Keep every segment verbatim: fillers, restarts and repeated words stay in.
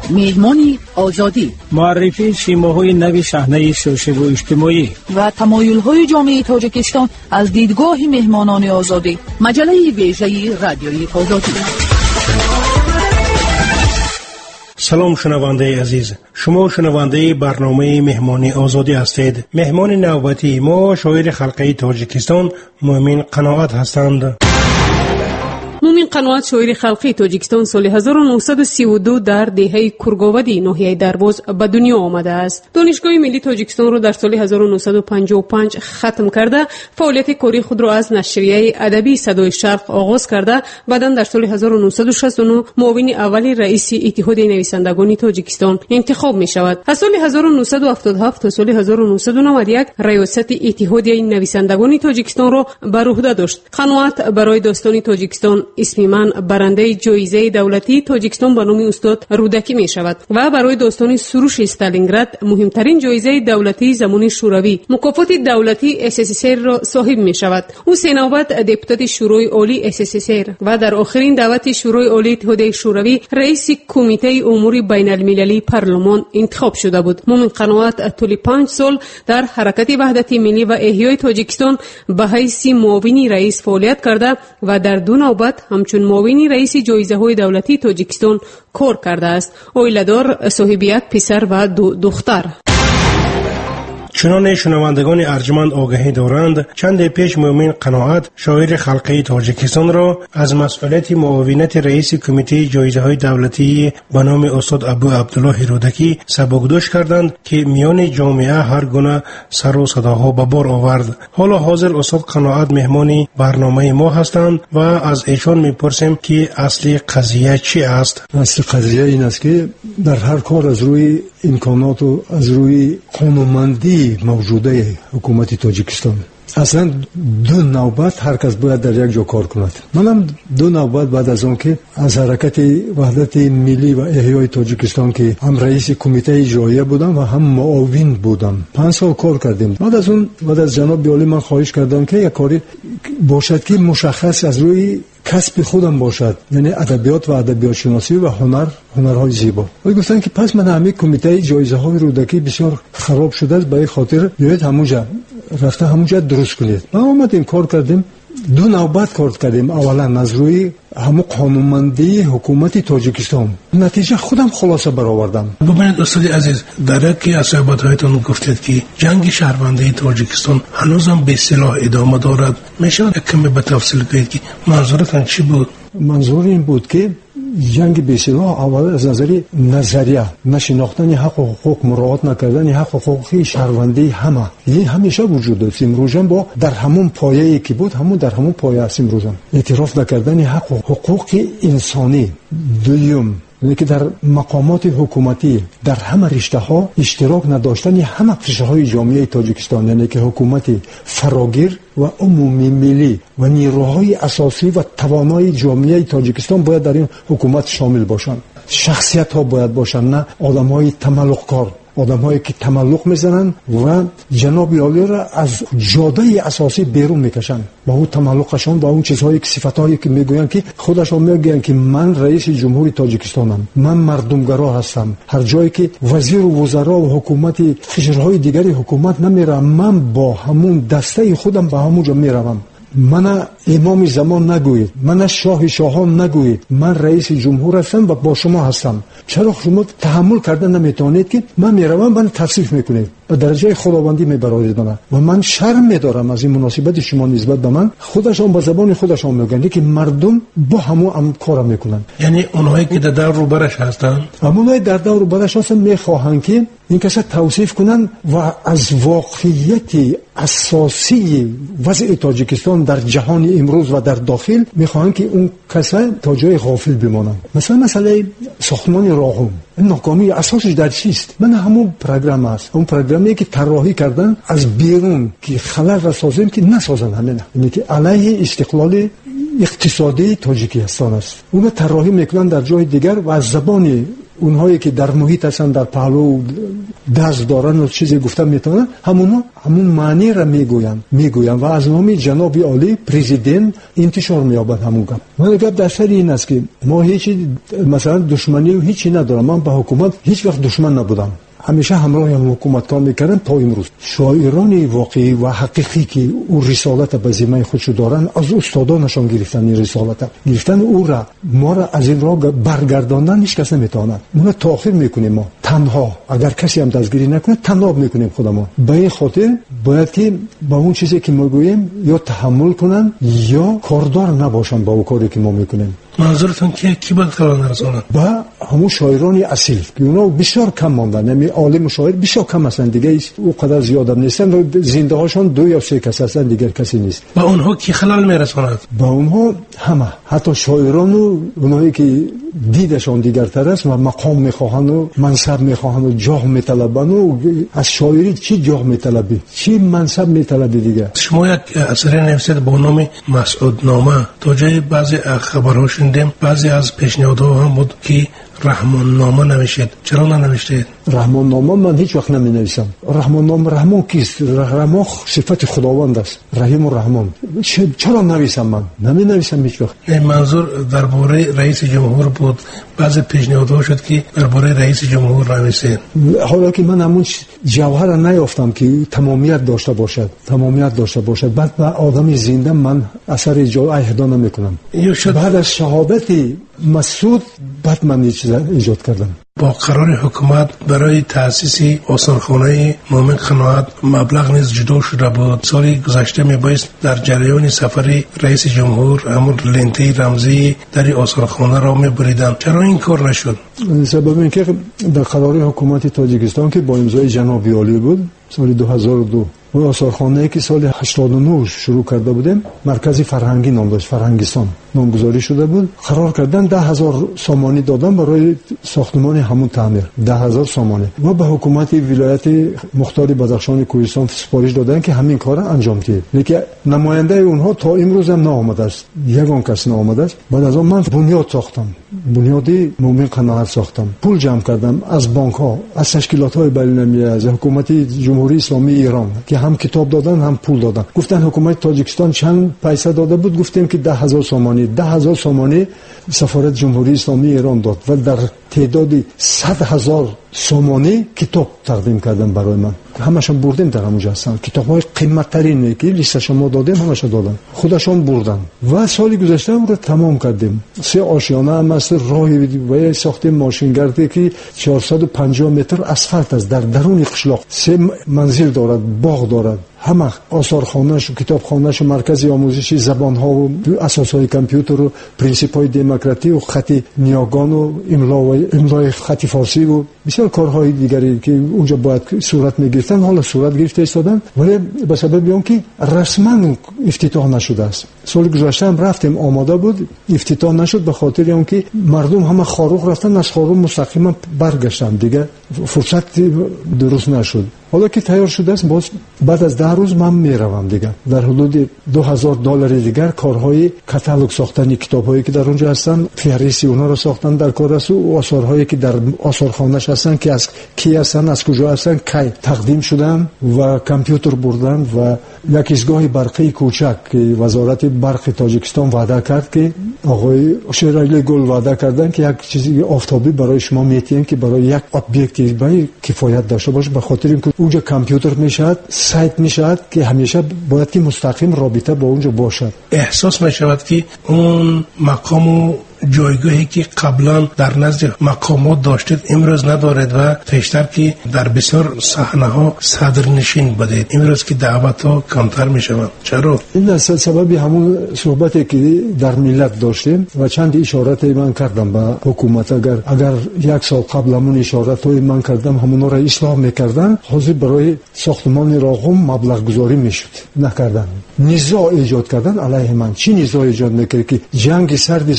مهمانی آزادی، معرفی شیماهای نوی صحنه سیاسی و اجتماعی و تمایل‌های جامعه تاجیکستان از دیدگاه مهمانان آزادی. مجله ویژه رادیویی آزادی. سلام شنونده عزیز، شما شنونده برنامه مهمانی آزادی هستید. مهمان نوبتی ما شاعر خلقی تاجیکستان مومن قناعت هستند. مومن قناعت شاعر خلقی تاجیکستان سال هزار و نهصد و سی و دو در دهه کرگاودی ناحیه درباز به دنیا آمده است. دانشگاه ملی تاجیکستان را در سال هزار و نهصد و پنجاه و پنج ختم کرده، فعالیت کاری خود را از نشریه ادبی صدای شرق آغاز کرده، بعداً در سال هزار و نهصد و شصت و نه معاون اول رئیس اتحاد نویسندگان تاجیکستان انتخاب می شود. از سال هزار و نهصد و هفتاد و هفت تا سال هزار و نهصد و نود و یک ریاست اتحاد نویسندگان تاجیکستان را بر عهده داشت. قناعت برای داستان تاجیکستان اسم من برنده جایزه دولتی تاجیکستان به نام استاد رودکی می شود و برای داستان سروش استالینگراد مهمترین جایزه دولتی زمان شوروی مکافات دولتی اس اس اس ار را صاحب می شود. او سه نوبت دپوتات شورای عالی اس اس اس ار و در آخرین دعوت شورای عالی اتحاد شوروی رئیس کمیته امور بین المللی پارلمان انتخاب شده بود. مومن قناعت طول پنج سال در حرکت وحدت ملی و احیای تاجیکستان به حیث معاون رئیس فعالیت کرده و در دو نوبت همچون معاون رئیس جایزه های دولتی تاجیکستان کار کرده است. اویلدار صاحب یک پسر و دو دختر. چنان شنوندگان ارجمند آگاهی دارند، چند پیش مومن قناعت شاعر خلقی تاجیکستان را از مسئولیت معاونت رئیس کمیته جایزه های دولتی به نام استاد ابو عبدالله رودکی سبکدوش کردند که میان جامعه هر گونه سر و صداها به بار آورد. حالا حاضر استاد قناعت مهمانی برنامه ما هستند و از ایشان میپرسیم که اصل قضیه چی است. اصل قضیه این است که در هر کار از روی امکانات و از روی قانونمندی موجوده حکومت تاجیکستان اصلا دو نوبت هر کس باید در یک جا کار کند. منم دو نوبت بعد از اون که از حرکت وحدت ملی و احیای تاجیکستان که هم رئیس کمیته اجرایی بودم و هم معاون بودم پنج سال کار کردیم. بعد از اون بعد از جناب عالی من خواهش کردم که یک کاری باشد که مشخص از روی کسب خودم باشد، یعنی ادبیات و ادبیات شناسی و هنر هنرهای زیبا. و گفتن که پس من همین کمیته جایزه های رودکی بسیار خراب شده است، به این خاطر بیایید همونجا رفته همونجا درست کنید. ما اومدیم کار کردیم، دو نوبت کار کردیم. اولا از روی همون قانونمندی حکومت تاجیکستان، نتیجه خودم خلاصه برآوردم. ببینید استاد عزیز، در یکی از صحبت‌هایتون گفتید که جنگ شهروندی تاجیکستان هنوزم به اصطلاح ادامه دارد. میشه کمی به تفصیل بگید که منظورتون چی بود؟ منظور این بود که جنگ به اصطلاح اول از نظر نظریه نشناختن حق و حقوق، مراعات نکردن حق و حقوق شهروندی همه این همیشه وجود داشت. امروزم با در همون پایه‌ای که بود همون در همون پایه است. امروزم اعتراف نکردن حق و حقوق انسانی. دوم که در مقامات حکومتی در همه رشته ها اشتراک نداشتن همه قشر های جامعه تاجیکستان، یعنی که حکومت فراگیر و عمومی ملی و نیروهای اساسی و توانای جامعه تاجیکستان باید در این حکومت شامل باشند. شخصیت ها باید باشند، نه آدم های تملق کار، آدم هایی که تملق میزنن و جناب عالی را از جاده اساسی بیرون میکشن با اون تملقشان، با اون چیزهایی که صفاتهایی که میگوین که خودشون میگن که من رئیس جمهوری تاجیکستانم، من مردمگرا هستم، هر جایی که وزیر و وزرا و حکومت قشرهای دیگری حکومت نمیرم، من با همون دسته خودم به همونجا میروم. من امام زمان نگویید، من شاه شاهان نگویید، من رئیس جمهور هستم و با شما هستم. چرا شما تحمل کردن نمیتونید که من میروم من تصریف میکنید به درجه خداوندی میبرید من و من شرم میدارم از این مناسبت شما نسبت به من. خودشان با زبان خودشان میگن که مردم با همون هم کار میکنن، یعنی اونهایی که در دور رو برش هستن، همونایی در دور رو برش هستن میخواهند که این کسا توصیف کنن و از واقعیت اساسی وضع تاجیکستان در جهان امروز و در داخل میخواهند که اون کسا تا جای غافل بمانند. مثلا مسئله ساختمان راهرو، این ناکامی اساسش در چیست؟ من همون پروگرام است، اون پروگرامی که طراحی کردن از بیرون که خلل را سازیم که نسازن، همینه اینه که علیه استقلال اقتصادی تاجیکستان است. اون طراحی میکنن در جای دیگر و از زبان اونهایی که در محیط هستن در پهلو دست دارن و چیزی گفتن میتونن همون همون معنی را میگوین میگوین و از نام جناب عالی پرزیدنت انتشار مییابد همون گپ. من گپ در سر این است که ما هیچ مثلا دشمنی و هیچی ندارم. من با حکومت هیچ وقت دشمن نبودم، همیشه همراه هم حکومت کار میکردم تا امروز. شاعران واقعی و حقیقی که او رسالت به ذمه خودشو دارن از استادانشان گرفتن، این رسالت گرفتن او را ما را از این راه برگرداندن هیچ کس نمیتونه. ما تأخیر میکنیم، ما تنها اگر کسی هم دستگیری نکنه تنها میکنیم خودمون. به این خاطر باید که با اون چیزی که ما گوییم یا تحمل کنن یا کاردار نباشن با اون کاری که ما میکنیم. منظورتون که کی باید خبر نرساند؟ با همون شاعران اصیل که اونا بسیار کم ماندن، یعنی عالم شاعر بسیار کم هستن دیگه، او قدر زیاد هم نیستن، زنده هاشون دو یا سه کس هستن، دیگر کسی نیست. با اونها کی خلل میرساند؟ با اونها همه، حتی شاعران و اونایی که دیدشان دیگرتر است و مقام میخواهند و منصب میخواهند و جاه میطلبند و از شاعری چی جاه میطلبی چی منصب میطلبی دیگه. شما یک اثر نوشتید با نام مسعود نامه، تا جای بعضی خبرها شنیدیم بعضی از پیشنهادها هم بود که رحمان نامه نوشید. چرا ننوشتید؟ رحمان نامه من هیچ وقت نمی نویسم. رحمان نام رحمان کیست؟ رحمان صفت خداوند است، رحیم و رحمان. چرا نویسم؟ من نمی نویسم هیچ وقت. منظور درباره رئیس جمهور بود، بعضی پیشنهادها شد که درباره رئیس جمهور نویسید. حالا که من همون جوهر نیافتم که تمامیت داشته باشد، تمامیت داشته باشد، بعد به آدم زنده من اثر ایجاد اهدا نمی کنم. بعد از شهادت مسعود بعد من یه چیز ایجاد کردم. با قرار حکومت برای تأسیس آثارخانه مومن قناعت مبلغ نیز جدا شده بود. سال گذشته میبایست در جریان سفر رئیس جمهور همون لنته رمزی در آثارخانه را میبریدن. چرا این کار نشد؟ سبب اینکه در قرار حکومت تاجیکستان که با امضای جناب عالی بود سال دو هزار و دو و آثارخانه‌ای که سال هشتاد و نه شروع کرده بودیم، مرکز فرهنگی نام داشت، فرهنگستان نامگذاری شده بود، قرار کردن ده هزار سامانی دادن برای ساختمان همون تعمیر، ده هزار سامانی و به حکومت ولایت مختار بدخشان کوهستان سپارش دادن که همین کار انجام دهید. لیکن نماینده اونها تا امروز هم نآمده است، یگان کس نآمده است. بعد از اون من بنیاد ساختم، بنیادی مومن قناعت ساختم، پول جمع کردم از بانک ها، از تشکیلات های بین‌المللی، از حکومت جمهوری اسلامی ایران که هم کتاب دادن هم پول دادن. گفتن حکومت تاجیکستان چند پیسه داده بود؟ گفتیم که ده هزار سامانی. ده هزار سامانی سفارت جمهوری اسلامی ایران داد و در تعدادی صد هزار سامانی کتاب تقدیم کردن برای من. همشون بردیم در همونجا هستن. کتاب‌های قیمت‌ترین که لیستش ما دادیم همشون دادن. خودشون بردن. و سال گذشته اون رو تمام کردیم. سه آشیانه هم است، راهی و ساختیم ماشینگردی که چهارصد و پنجاه متر اسفالت است در درون قشلاق. سه منزل دارد، باغ دارد. همه آثارخانه‌اش و کتابخانه‌اش، مرکز آموزشی زبان‌ها و اساس‌های کامپیوتر و پرینسیپ‌های دموکراسی و خط نیاگان و املا و املای خط فارسی و بسیار کارهای دیگری که اونجا باید صورت می‌گرفتن حالا صورت گرفته ایستادن، ولی به سبب اون که رسما افتتاح نشده است. سال گذشته هم رفتیم آماده بود، افتتاح نشد به خاطر اون که مردم همه خاروق رفتن، از خاروق مستقیما برگشتن، دیگه فرصت درست نشد. حالا که تیار شده است باز بعد از ده روز من میروم دیگه. در حدود دو هزار دلار دیگر کارهای کاتالوگ ساختن کتاب‌هایی که در اونجا هستن، فهرستی اونها رو ساختن در کار است و آثارهایی که در آثارخانه‌اش هستن که از کی هستن، از کجا هستن، کی تقدیم شدن و کامپیوتر بردن و یک ایستگاه برقی کوچک که وزارت برق تاجیکستان وعده کرد که آقای شیرعلی گل وعده کردن که یک چیزی آفتابی برای شما میتین که برای یک ابجکتیو کفایت داشته باشه، به خاطر اینکه اونجا کامپیوتر میشد، سایت میشد که همیشه باید که مستقیم رابطه با اونجا باشد. احساس میشود که اون مقام و جایگاهی که قبلا در نزد مقامات داشتید امروز ندارد و پیشتر که در بسیار صحنه‌ها صدرنشین بودید، امروز که دعوت‌ها کمتر میشوند. چرا؟ این اصل سببی همون صحبتی که در ملت داشتیم و چند اشارات من کردم به حکومت. اگر اگر یک سال قبل همون اشاراتای من کردم همون را اصلاح میکردن، حاضر برای ساختمان راغم مبلغ گذاری میشد، نکردن. نزاع ایجاد کردن علیه من. چی نزاع ایجاد میکرد که جنگ سرد سال تاجیک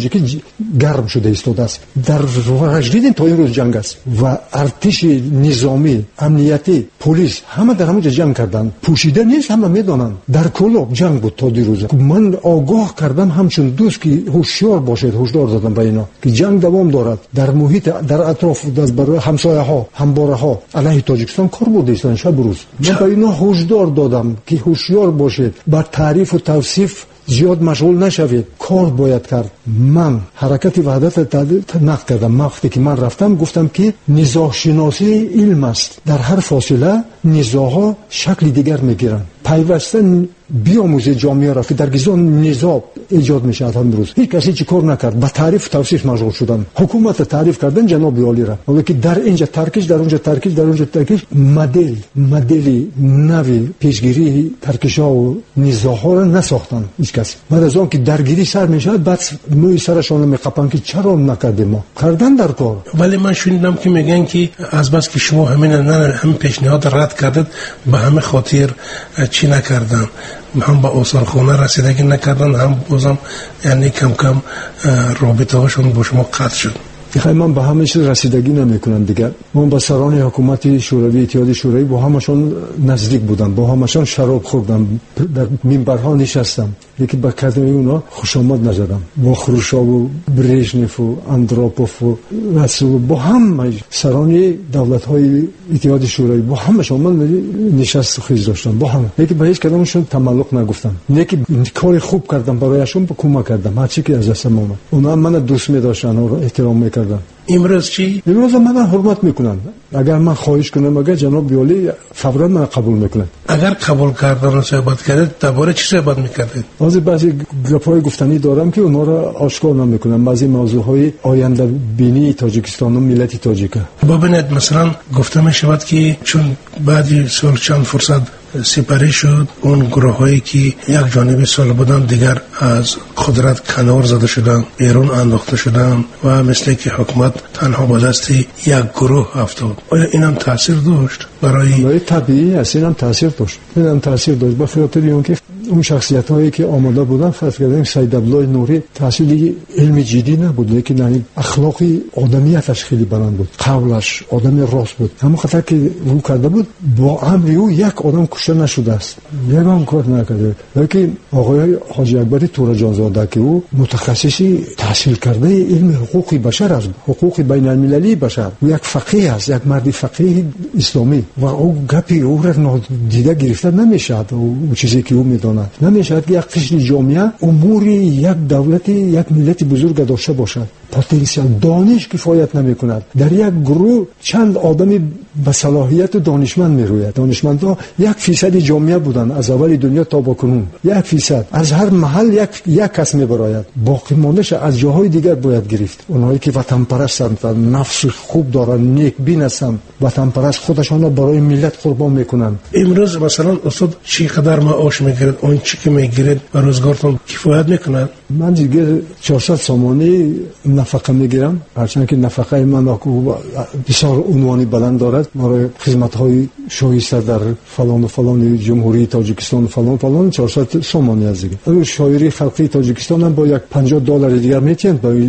تاجیکی گرم شده ایستاده است. در رشدیدین تا این روز جنگ است و ارتش نظامی، امنیتی، پلیس همه در همونجا جنگ کردن. پوشیده نیست، همه میدونن. در کلاب جنگ بود تا دیروز. من آگاه کردم همچون دوست که هوشیار باشید، هشدار دادم به اینا که جنگ دوام دارد. در محیط، در اطراف، در همسایه ها، همباره ها علیه تاجیکستان کار بوده است شب روز. من به اینا هشدار دادم که هوشیار باشید، با تعریف و توصیف زیاد مشغول نشوید، کار باید کرد. من حرکت وحدت نقد کردم. وقتی که من رفتم گفتم که نزاع شناسی علم است، در هر فاصله نزاعها شکل دیگر میگیرن. پیوسته بیاموزه جامعه را که در گیزان نزاع ایجاد میشه. امروز هیچ کسی چی کار نکرد، با تعریف توصیف مشغول شدن. حکومت تعریف کردن جناب عالی را، ولی که در اینجا ترکیش، در اونجا ترکیش، در اونجا ترکیش، مدل مدل نوی پیشگیری ترکیش‌ها و نزاع‌ها را نساختن هیچ کس. بعد از اون که درگیری سر میشه بعد موی سرشون میقپن که چرا نکردیم ما. کردن در کار. ولی من شنیدم که میگن که از بس که شما همین نه هم پیشنهاد رد کردید به همه خاطر چی نکردن، هم با اوصال خونه رسیدگی نکردن، هم بازم یعنی کم کم رابطه هاشون با شما قطع شد. خیلی من به همه چیز رسیدگی نمیکنم دیگر. من با سران حکومت شوروی، اتحاد شوروی با همشون نزدیک بودم، با همشون شراب خوردم، در منبرها نشستم، یکی با کلمه اونا خوش آمد نزدم. با خروشچوف و برژنف و اندروپوف و رسول، با هم سران دولت‌های اتحاد شوروی، با همشون من نشست خیز داشتم، با هم. یکی با هیچ کدومشون تملق نگفتم، یکی کار خوب کردم برایشون، با کمک کردم هر چی که از دستم اومد. اونا من دوست می‌داشتن و احترام می‌کردن. امروز چی؟ امروز من حرمت میکنن. اگر من خواهش کنم اگر جناب بیالی فوراً من قبول میکنن. اگر قبول کردن و صحبت کردید درباره چی صحبت میکردید؟ بعضی بعضی گپ‌های گفتنی دارم که اونها را آشکار نمیکنم. بعضی موضوعهای آینده بینی تاجیکستان و ملت تاجیک. ببینید مثلا گفته میشود که چون بعدی سال چند فرصت سپری شد، اون گروهایی که یک جانب سال بودن دیگر از قدرت کنار زده شدن، بیرون انداخته شدن و مثل که حکومت تنها با دست یک گروه افتاد. آیا اینم تاثیر داشت برای برای طبیعی است؟ اینم تاثیر داشت. اینم تاثیر داشت. به خاطر اینکه اون شخصیت هایی که آماده بودن، فرض کردیم سید عبدالله نوری تحصیل علمی جدی نبود، لیکن یعنی اخلاقی آدمیتش خیلی بلند بود، قولش آدمی راست بود. همون خاطر که رو کرده بود با امر او یک آدم کشته نشده است، یک هم کار نکرده. لیکن آقای حاجی اکبری تورجان زاده که او متخصصی تحصیل کرده علم حقوق بشر است، حقوق بین المللی بشر، او یک فقیه است، یک مرد فقیه اسلامی و او گپی او را نادیده گرفته نمیشه. او چیزی که او میدونه نمیشه که یک قشر جامعه امور یک دولت، یک ملت بزرگ داشته باشد. پتانسیل دانش کفایت نمیکند. در یک گروه چند آدمی با صلاحیت و دانشمند میروید. دانشمندا یک فیصد جامعه بودن از اول دنیا تا بکنون، یک فیصد از هر محل یک یک کس میبراید. باقی ماندهش از جاهای دیگر باید گرفت. اونایی که وطن پرستند، نفس خوب دارن، نیک بین هستند، وطن پرست، خودشان را برای ملت قربان میکنن. امروز مثلا استاد چی قدر معاش میگیرید؟ اون چی که میگیرید و روزگارتون کفایت میکنه؟ من دیگه چهارصد سامانی نفقه میگیرم، هرچند که نفقه من بسیار عنوانی بلند دارد. برای خدمت‌های شایسته در فلان و فلان جمهوری تاجیکستان و فلان فلان چهارصد سامانی از دیگه. اون شاعری خلقی تاجیکستان هم با یک پنجاه دلار دیگر میتونید با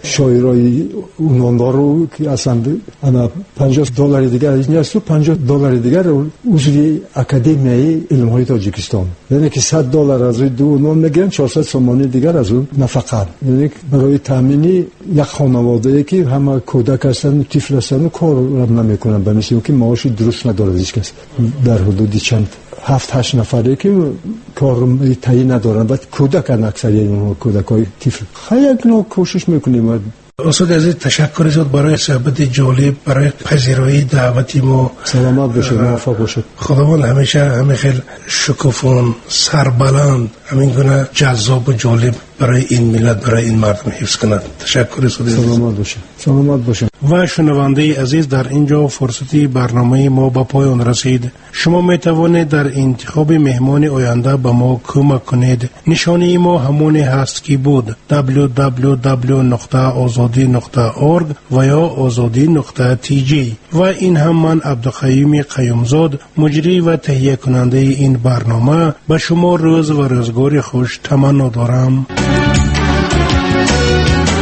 شاعرای عنواندار رو که اصلا انا پنجاه دلار دیگر نیست و پنجاه دلار دیگر عضوی اکادمیای علم‌های تاجیکستان، یعنی که صد دلار از دو عنوان میگیرن، چهارصد سامانی دیگر از اون نفقه. یعنی برای تامین یک خانواده که همه کودک هستن و طفل هستن و کار نمیکنن، به مثل که معاش درست نداره هیچ کس. در حدود چند هفت هشت نفره که کار تعیین ندارن، بعد کودک اکثریت اونها کودکای طفل. خیلی نوع کوشش میکنیم. استاد عزیز تشکر زیاد برای صحبت جالب، برای پذیرایی دعوتی ما. سلامت باشید، موفق باشید. خداوند همیشه همه خیلی شکوفان، سربلند، همین گونه جذاب و جالب برای این ملت، برای این مردم حفظ کند. تشکر استاد. سلامت باشید. سلامت باشید. و شنونده عزیز، در اینجا فرصتی برنامه ما به پایان رسید. شما می توانید در انتخاب مهمان آینده به ما کمک کنید. نشانه ما همونی هست که بود دبلیو دبلیو دبلیو نقطه آزادی نقطه اورگ و یا آزادی نقطه تی جی. و این هم من عبدالقیوم قیومزاد، مجری و تهیه کننده این برنامه، به شما روز و روزگار خوش تمنا دارم.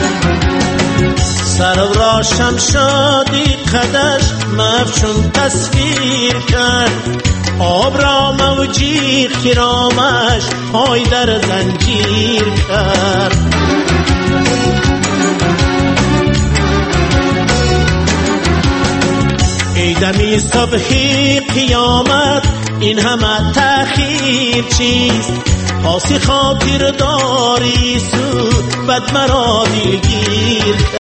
سر را شمشادی قدش مفشون تصویر کرد، آب را موجی خرامش پای در زنجیر کرد. ای دمی صبحی قیامت این همه تأخیر چیست؟ پاسی خاطر داری سود بد مرا دلگیر